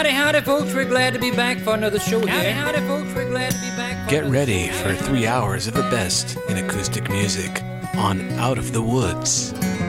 Howdy, howdy, folks. We're glad to be back for another show here. Howdy, howdy, folks. We're glad to be back. Get ready for 3 hours of the best in acoustic music on Out of the Woods.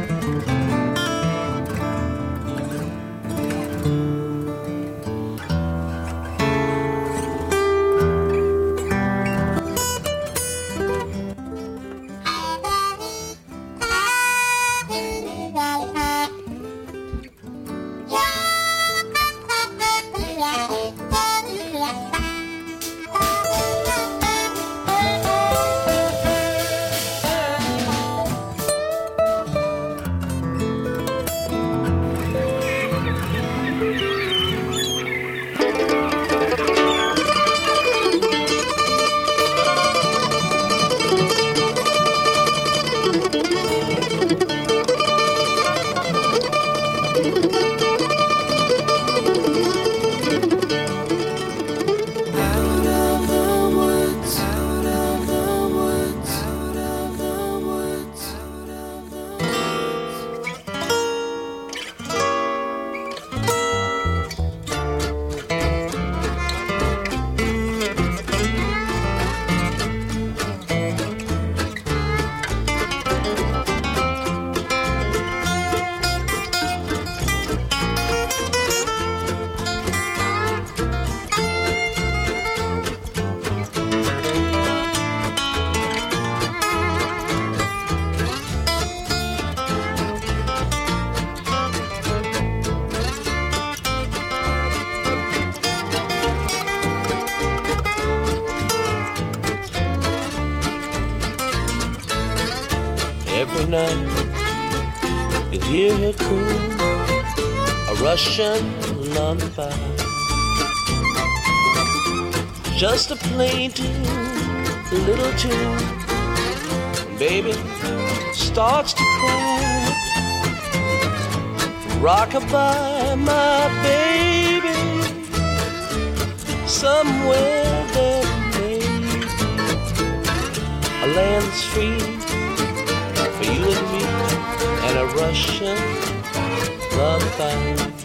Every night you hear her croon a Russian lullaby, just a plain tune, a little tune, and baby starts to cry. Rock-a-bye, my baby, somewhere there may be a land that's free for you and me, and a Russian lullaby.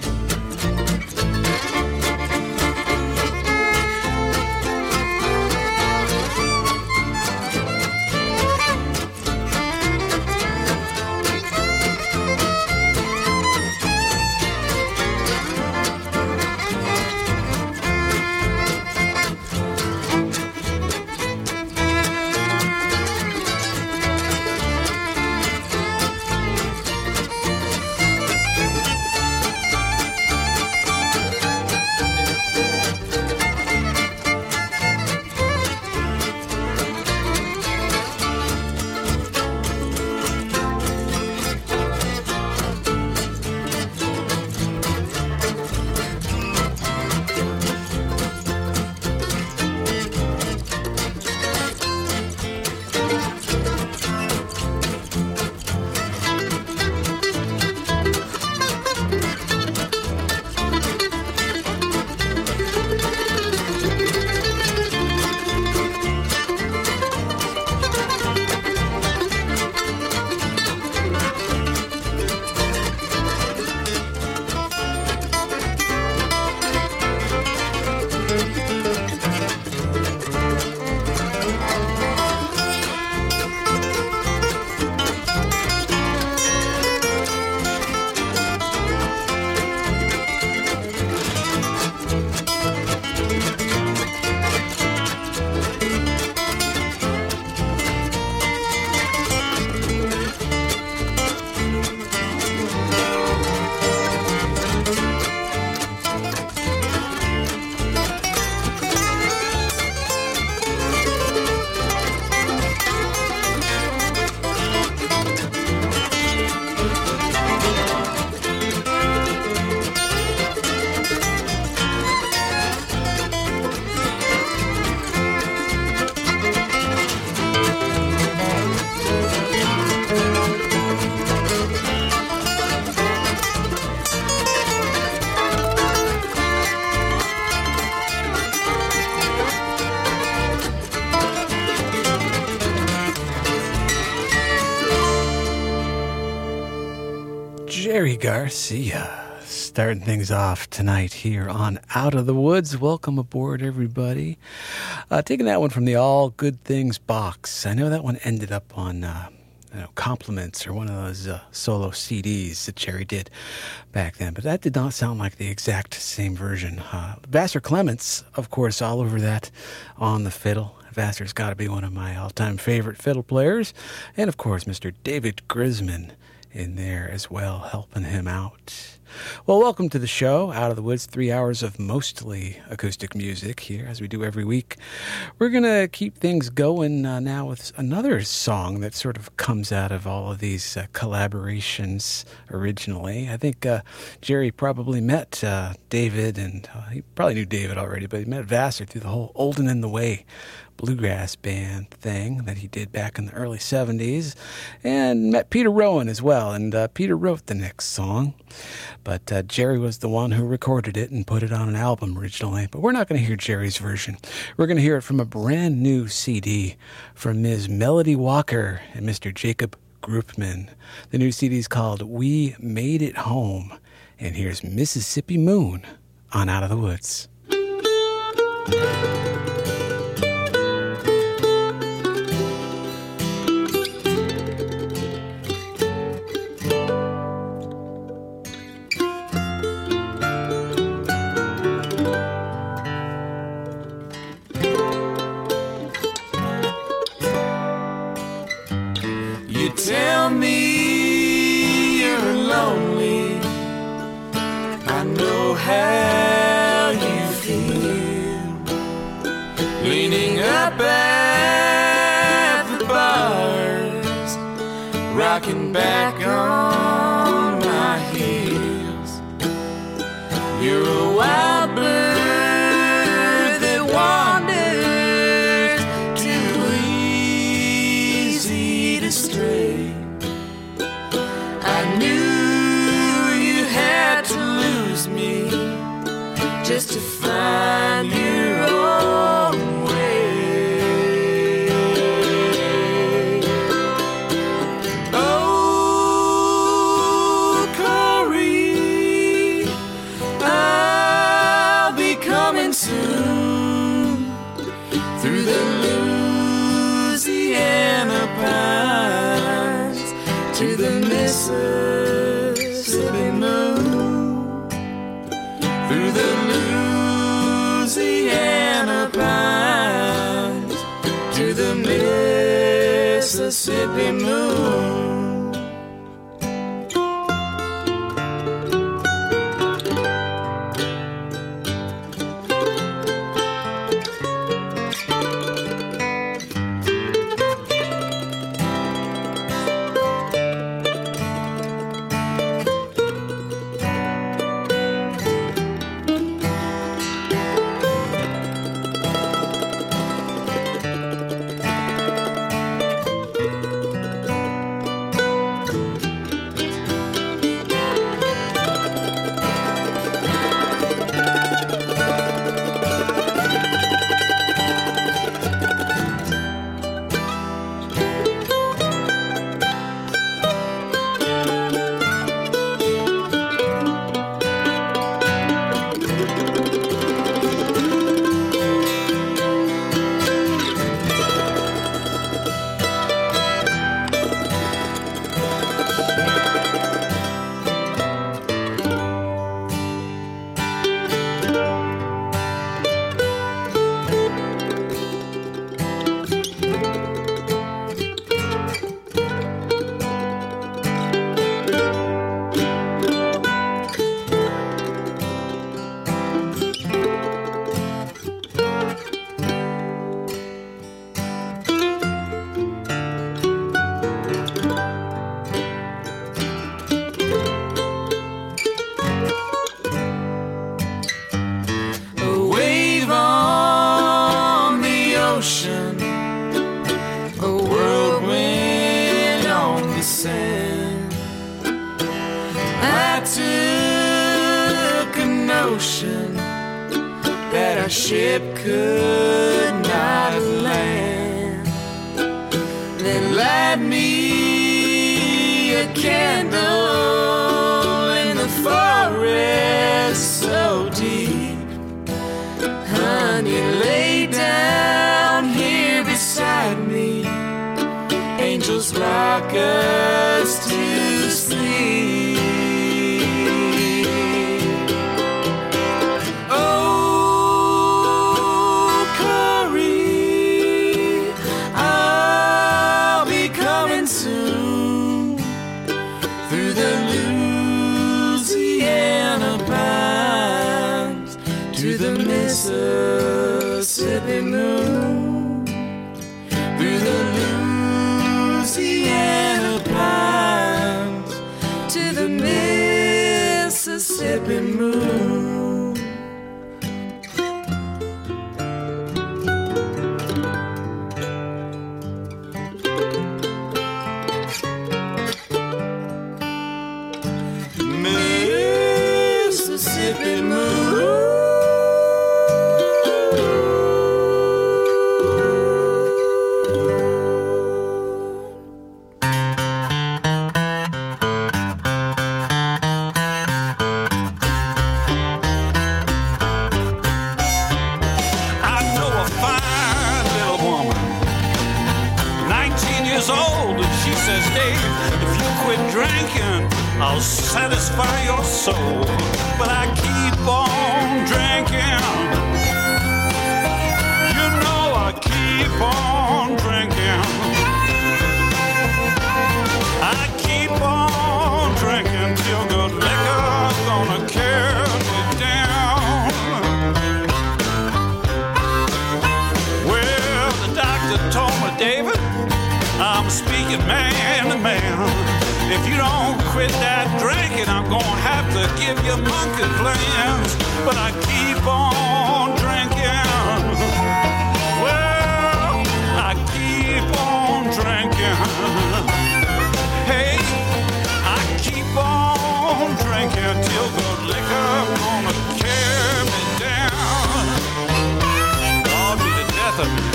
Jerry Garcia, Starting things off tonight here on Out of the Woods. Welcome aboard, everybody. Taking that one from the All Good Things box. I know that one ended up on Compliments or one of those solo CDs that Jerry did back then, but that did not sound like the exact same version. Vassar Clements, of course, all over that on the fiddle. Vassar's got to be one of my all-time favorite fiddle players. And, of course, Mr. David Grisman in there as well, helping him out. Well, welcome to the show, Out of the Woods, 3 hours of mostly acoustic music here, as we do every week. We're going to keep things going now with another song that sort of comes out of all of these collaborations originally. I think Jerry probably met David, and he probably knew David already, but he met Vassar through the whole Olden in the Way bluegrass band thing that he did back in the early 70s, and met Peter Rowan as well, and Peter wrote the next song, but Jerry was the one who recorded it and put it on an album originally. But we're not going to hear Jerry's version. We're going to hear it from a brand new CD from Ms. Melody Walker and Mr. Jacob Groupman. The new CD is called We Made It Home, and here's Mississippi Moon on Out of the Woods. Tell me you're lonely. I know how you feel. Leaning up at the bars, rocking back on my heels. You're a wild bird that wanders too easy to stray. I knew you had to lose me just to find your own way. Oh, Corey, I'll be coming soon through the Louisiana pines to the Mississippi moon, through the Louisiana pines to the Mississippi moon. Ocean that our ship could not land. Then light me a candle in the forest honey, lay down here beside me. Angels rock us to sleep. Oh, Corey, I'll be coming soon through the Louisiana pines to the Mississippi moon, through the Louisiana pines to the Mississippi moon. Mississippi moon. I'll satisfy your soul, but I keep on drinking. You know I keep on drinking. I keep on drinking till good liquor's gonna carry me down. Well, the doctor told me, David, I'm speaking man to man. If you don't quit that drinking, I'm gonna have to give you monkey plans. But I keep on drinking. Well, I keep on drinking. Hey, I keep on drinking till good liquor gonna carry me down. I'll be the death of me.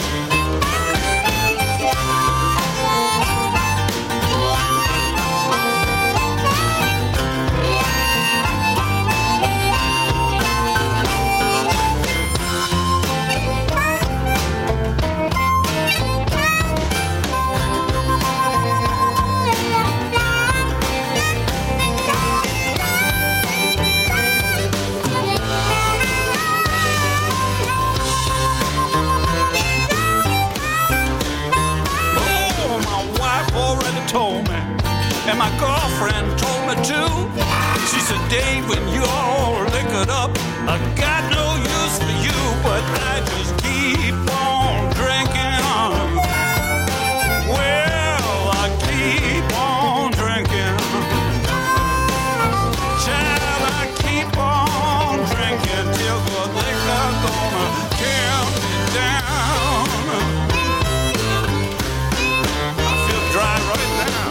And my girlfriend told me too. She said, Dave, when you're all liquored up, I got no use for you, but I just keep on drinking. Well, I keep on drinking. Child, I keep on drinking till good liquor gonna carry me down. I feel dry right now.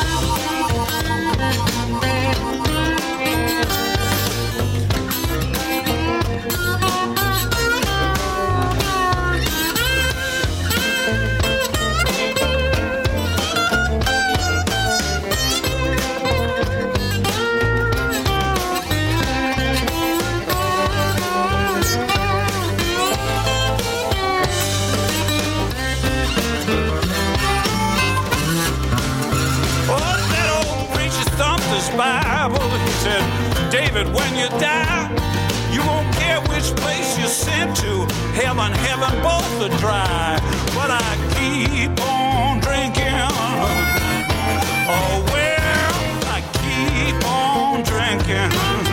Bible, he said, David, when you die, you won't care which place you're sent to. Heaven, heaven, both are dry. But I keep on drinking. Oh, well, I keep on drinking.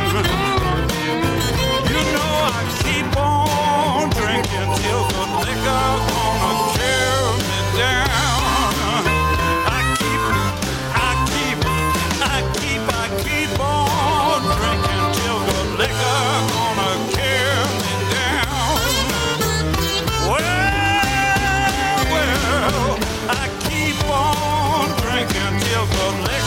You know I keep on drinking till the liquor gonna carry me down. Keep on drinking till the liquor gonna carry me down. Well, I keep on drinking till the liquor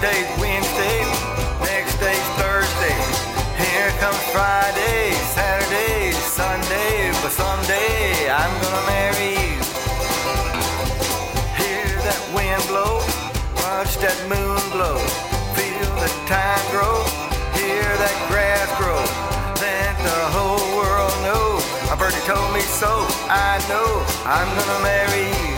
Today's Wednesday, next day's Thursday. Here comes Friday, Saturday, Sunday, but someday I'm gonna marry you. Hear that wind blow, watch that moon glow, feel the time grow, hear that grass grow, let the whole world know. My birdie told me so, I know I'm gonna marry you.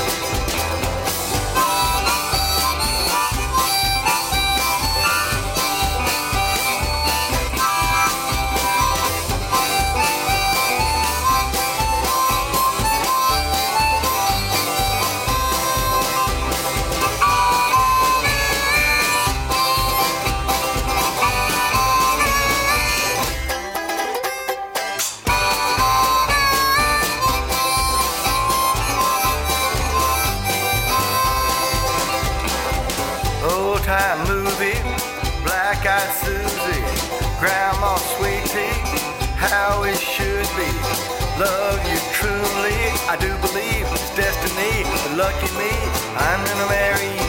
Old-time movie, Black-Eyed Susie, Grandma Sweetie, how it should be. Love you truly, I do believe it's destiny. But lucky me, I'm gonna marry you.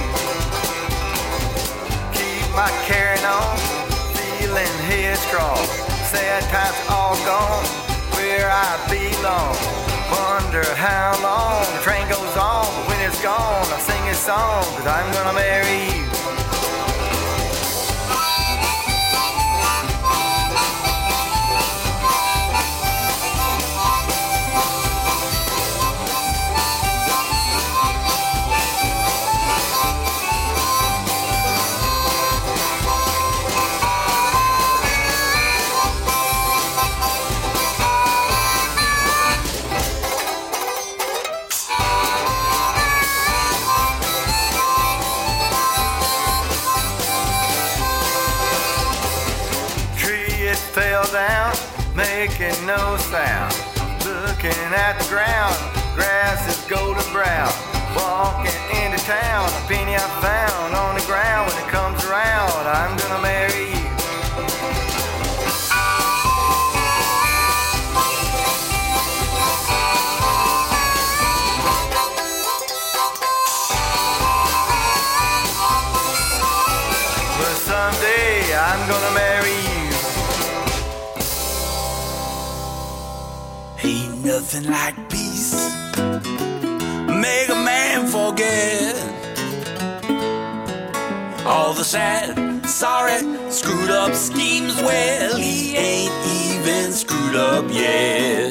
Keep my carrying on, feeling headstrong. Sad times all gone, where I belong. Wonder how long the train goes on, but when it's gone, I sing a song, 'cause I'm gonna marry you. Fell down, making no sound. Looking at the ground, grass is golden brown. Walking into town, a penny I found on the ground. When it comes around, I'm gonna marry you. But someday I'm gonna marry you. Ain't nothing like peace, make a man forget all the sad, sorry, screwed up schemes. Well, he ain't even screwed up yet.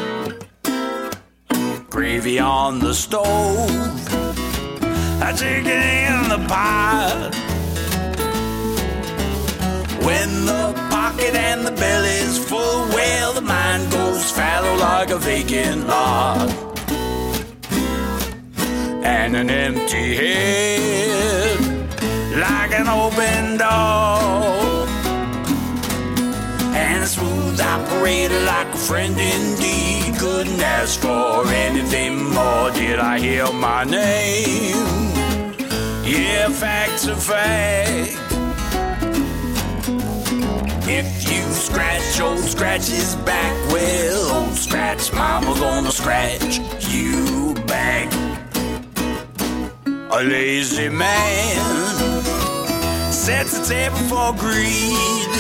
Gravy on the stove, I chicken in the pot. When the pocket and the belly's full, well, the mind goes fallow like a vacant lot. And an empty head, like an open door. And a smooth operator like a friend indeed. Couldn't ask for anything more. Did I hear my name? Yeah, fact's a fact. If you scratch old Scratch's back, well, old Scratch mama gonna scratch you back. A lazy man sets the table for greed.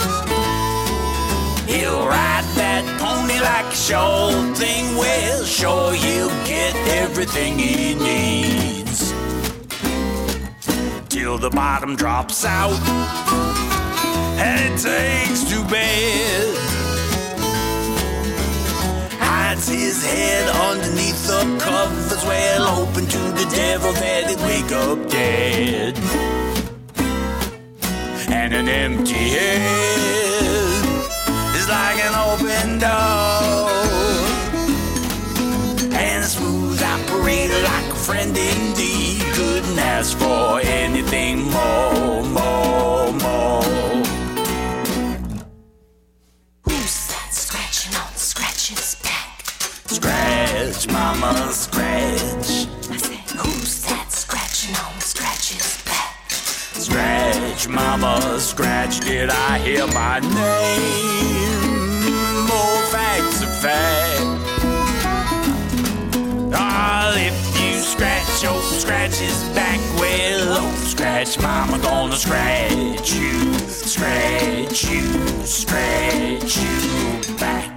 He'll ride that pony like a sure thing. Well, sure he'll get everything he needs till the bottom drops out and it takes to bed. Hides his head underneath the covers, well, hoping to the devil that he'd wake up dead. And an empty head is like an open door. And a smooth operator like a friend indeed. Couldn't ask for anything more, more, more. Scratch, mama, scratch. I said, who's that scratching on Scratch's back? Scratch, mama, scratch. Did I hear my name? More facts of fact. Ah, if you Scratch, oh, scratch his back. Well, oh, scratch, mama gonna scratch you. Scratch you, scratch you back.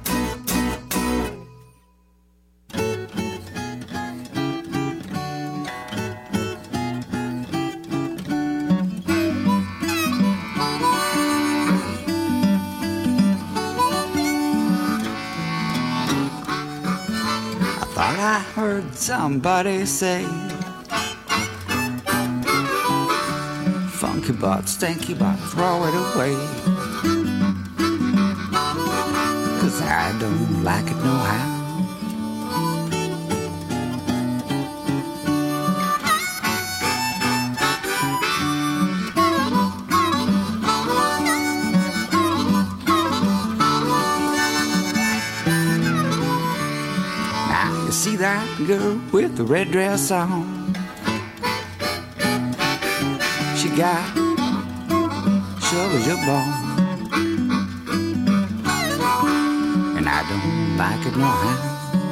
I heard somebody say, funky butt, stinky butt, throw it away. 'Cause I don't like it no how. See that girl with the red dress on? She got sugar as your bone, and I don't like it no how.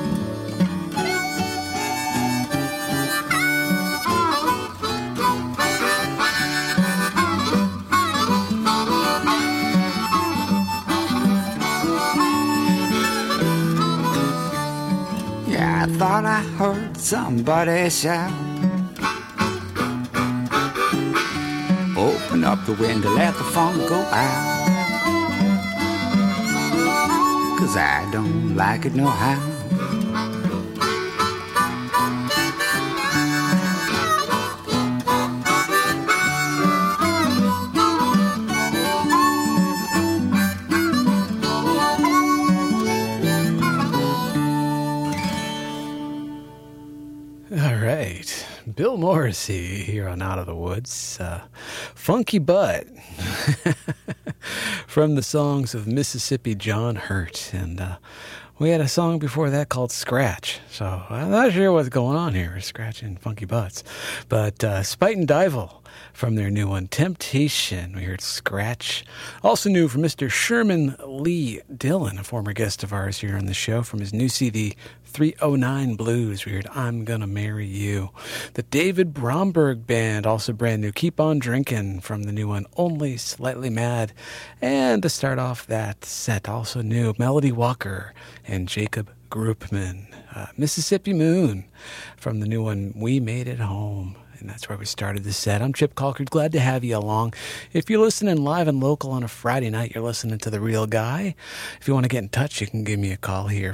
I thought I heard somebody shout, open up the window, let the funk go out. 'Cause I don't like it no how. Bill Morrissey here on Out of the Woods. Funky Butt from the songs of Mississippi John Hurt. And we had a song before that called Scratch. So I'm not sure what's going on here, scratching funky butts. But Spite and Dival from their new one, Temptation. We heard Scratch. Also new from Mr. Sherman Lee Dillon, a former guest of ours here on the show, from his new CD, 309 Blues. We heard I'm Gonna Marry You. The David Bromberg Band, also brand new, Keep On Drinking from the new one, Only Slightly Mad. And to start off that set, also new, Melody Walker and Jacob Groupman. Mississippi Moon from the new one, We Made It Home. And that's where we started the set. I'm Chip Colcord. Glad to have you along. If you're listening live and local on a Friday night, you're listening to The Real Guy. If you want to get in touch, you can give me a call here,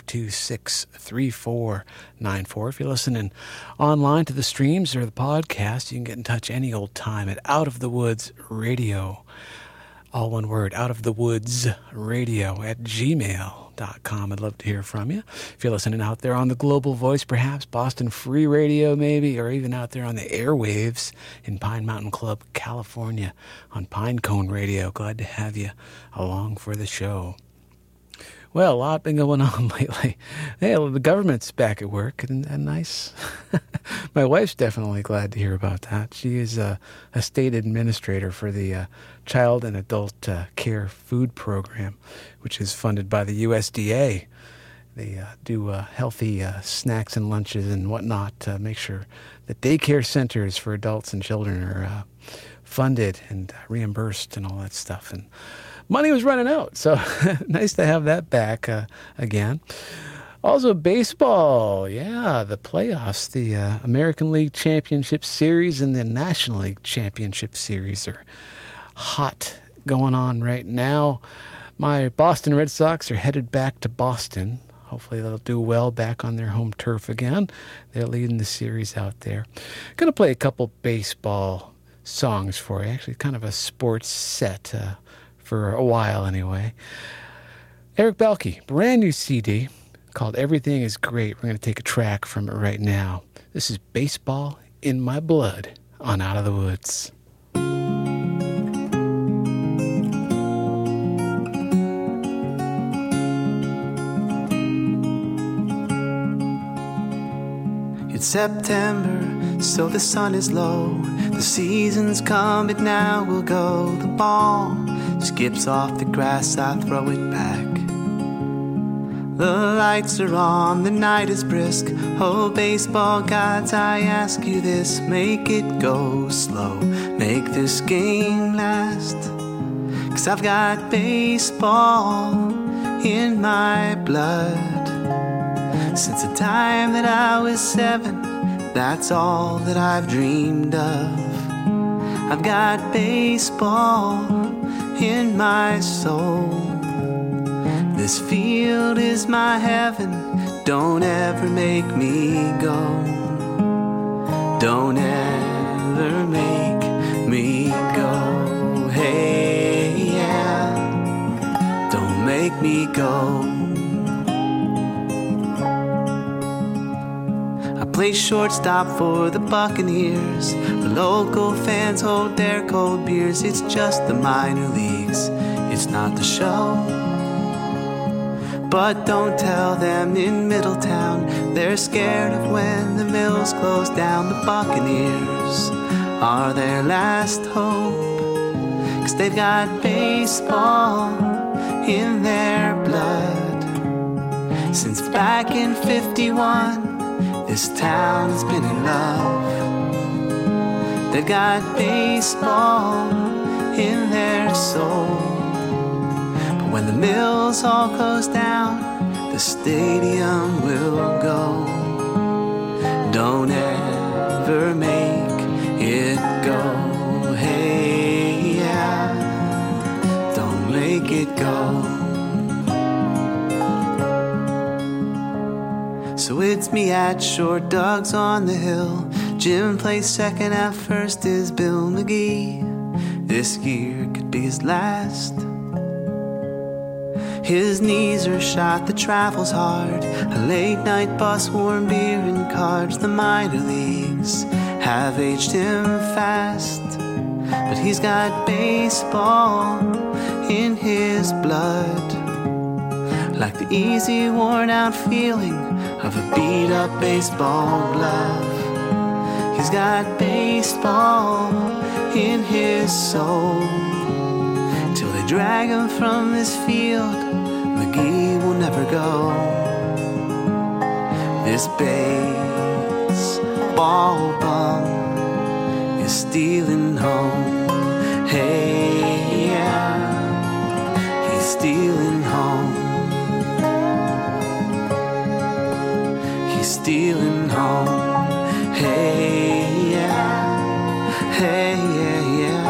526-3494. If you're listening online to the streams or the podcast, you can get in touch any old time at Out of the Woods Radio. All one word, Out of the Woods Radio at gmail.com. I'd love to hear from you. If you're listening out there on the Global Voice, perhaps Boston Free Radio maybe, or even out there on the airwaves in Pine Mountain Club, California on Pinecone Radio. Glad to have you along for the show. Well, a lot been going on lately. Hey, the government's back at work, and nice. My wife's definitely glad to hear about that. She is a state administrator for the Child and Adult Care Food Program, which is funded by the USDA. They do healthy snacks and lunches and whatnot to make sure that daycare centers for adults and children are funded and reimbursed and all that stuff. And money was running out, so nice to have that back again. Also, baseball, yeah, the playoffs, the American League Championship Series and the National League Championship Series are hot going on right now. My Boston Red Sox are headed back to Boston. Hopefully they'll do well back on their home turf again. They're leading the series out there. Going to play a couple baseball songs for you, actually kind of a sports set for a while anyway. Eric Balke, brand new CD called Everything Is Great. We're going to take a track from it right now. This is Baseball in My Blood on Out of the Woods. It's September, so the sun is low. The season's come, but now we'll go. The ball skips off the grass, I throw it back. The lights are on, the night is brisk. Oh, baseball gods, I ask you this. Make it go slow, make this game last. 'Cause I've got baseball in my blood. Since the time that I was 7, that's all that I've dreamed of. I've got baseball in my soul. This field is my heaven, don't ever make me go. Don't ever make me go. Hey, yeah, don't make me go. I play shortstop for the Buccaneers. The local fans hold their cold beers. It's just the minor leagues, it's not the show. But don't tell them in Middletown they're scared of when the mills close down. The Buccaneers are their last hope, 'cause they've got baseball in their blood. Since back in 51, this town's been in love. They've got baseball in their soul. When the mills all close down, the stadium will go. Don't ever make it go. Hey, yeah, don't make it go. So it's me at Short Dogs on the hill. Jim plays second, at first is Bill McGee. This year could be his last. His knees are shot, the travel's hard. A late night bus, warm beer and cards. The minor leagues have aged him fast, but he's got baseball in his blood. Like the easy worn out feeling of a beat up baseball glove. He's got baseball in his soul. Till they drag him from this field, McGee will never go. This baseball bum is stealing home. Hey, yeah, he's stealing home. He's stealing home. Hey, yeah, hey, yeah, yeah.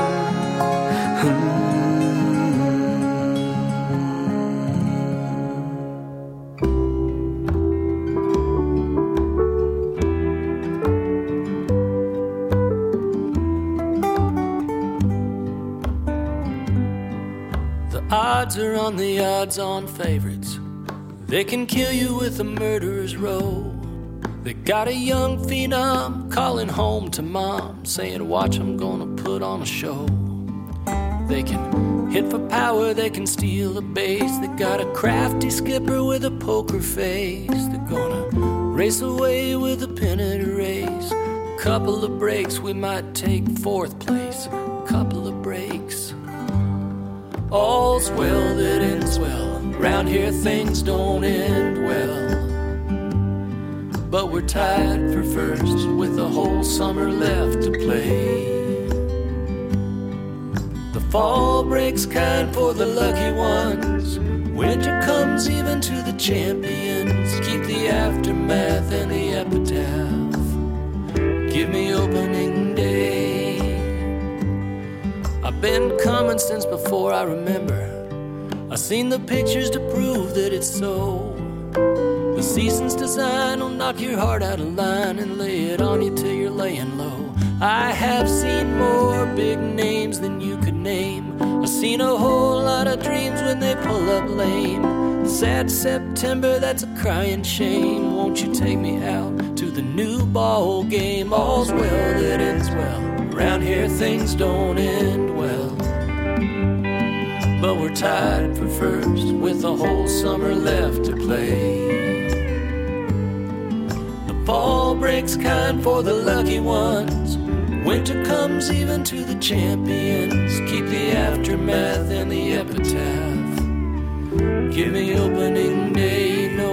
Odds are on the odds-on favorites. They can kill you with a murderer's row. They got a young phenom calling home to mom, saying, watch, I'm gonna put on a show. They can hit for power, they can steal a base. They got a crafty skipper with a poker face. They're gonna race away with a pennant race. Couple of breaks, we might take 4th place. Couple of breaks. All's well that ends well. Round here things don't end well. But we're tied for first with a whole summer left to play. The fall breaks kind for the lucky ones. Winter comes even to the champions. Keep the aftermath and the epitaph. Give me opening day. I've been coming since before I remember. I've seen the pictures to prove that it's so. The season's design will knock your heart out of line and lay it on you till you're laying low. I have seen more big names than you could name. I've seen a whole lot of dreams when they pull up lame. Sad September, that's a crying shame. Won't you take me out to the new ball game? All's well that ends well. Around here things don't end well. But we're tied for first with a whole summer left to play. The fall breaks kind for the lucky ones. Winter comes even to the champions. Keep the aftermath and the epitaph. Give me opening day, no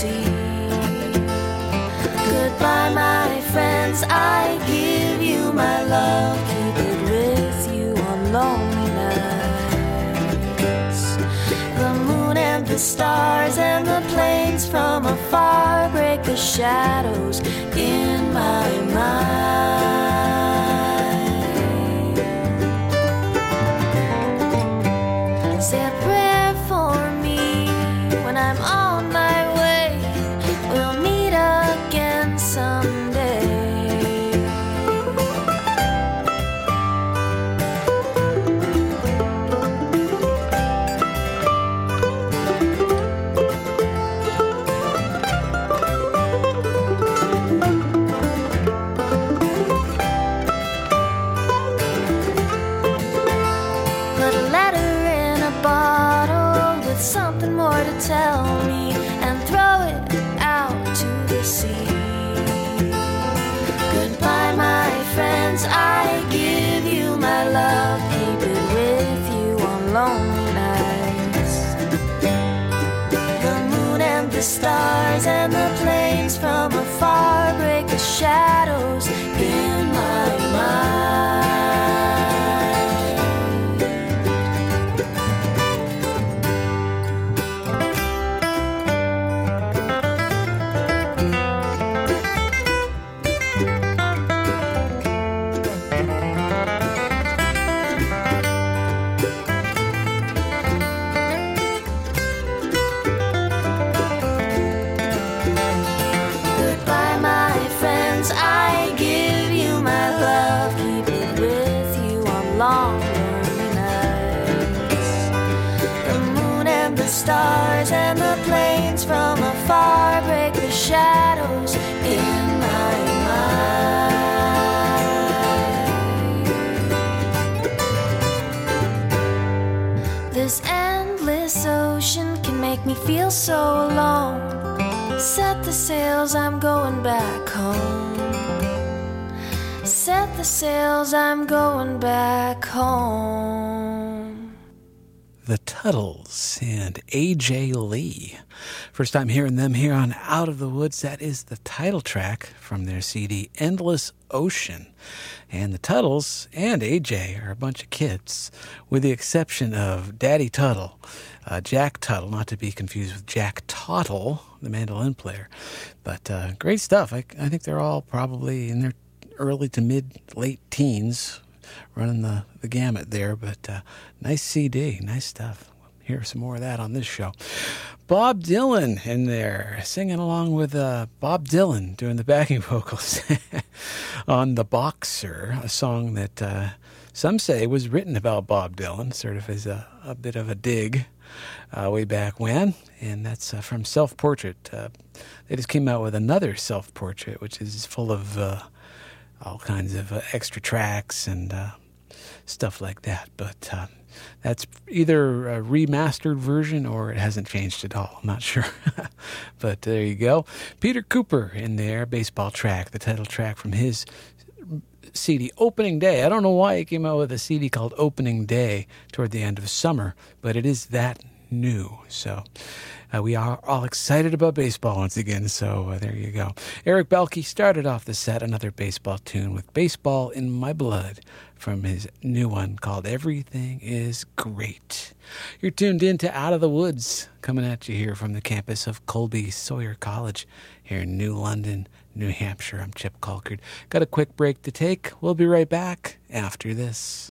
sea. Goodbye, my friends, I give you my love. Keep it with you on lonely nights. The moon and the stars and the plains from afar break the shadows in my mind. Say a prayer for me when I'm on my way. We'll meet again someday. Put a letter in a bottle with something more to tell me and throw it out to the sea. Goodbye, my friends, I give you my love. Keep it with you on lonely nights. The moon and the stars and the plains from afar break the shadows in my mind. Goodbye, my friends, I give you my love. Keep it with you on long, lonely nights. The moon and the stars and the plains from afar break the shadows in my mind. This endless ocean can make me feel so alone. Set the sails, I'm going back home. Set the sails, I'm going back home. The Tuttles and A.J. Lee. First time hearing them here on Out of the Woods. That is the title track from their CD, Endless Ocean. And the Tuttles and A.J. are a bunch of kids, with the exception of Daddy Tuttle, Jack Tuttle, not to be confused with Jack Tottle, the mandolin player. But great stuff. I think they're all probably in their early to late teens, running the gamut there. But nice CD, nice stuff. Hear some more of that on this show. Bob Dylan in there, singing along with Bob Dylan, doing the backing vocals on The Boxer, a song that some say was written about Bob Dylan, sort of as a bit of a dig way back when. And that's from Self-Portrait. They just came out with another Self-Portrait, which is full of all kinds of extra tracks and stuff like that. But that's either a remastered version or it hasn't changed at all. I'm not sure. But there you go. Peter Cooper in there, Baseball Track, the title track from his CD, Opening Day. I don't know why he came out with a CD called Opening Day toward the end of summer, but it is that new. So we are all excited about baseball once again, so there you go. Eric Belke started off the set, another baseball tune with Baseball in My Blood from his new one called Everything Is Great. You're tuned in to Out of the Woods, coming at you here from the campus of Colby Sawyer College here in New London, New Hampshire. I'm Chip Colcord. Got a quick break to take. We'll be right back after this.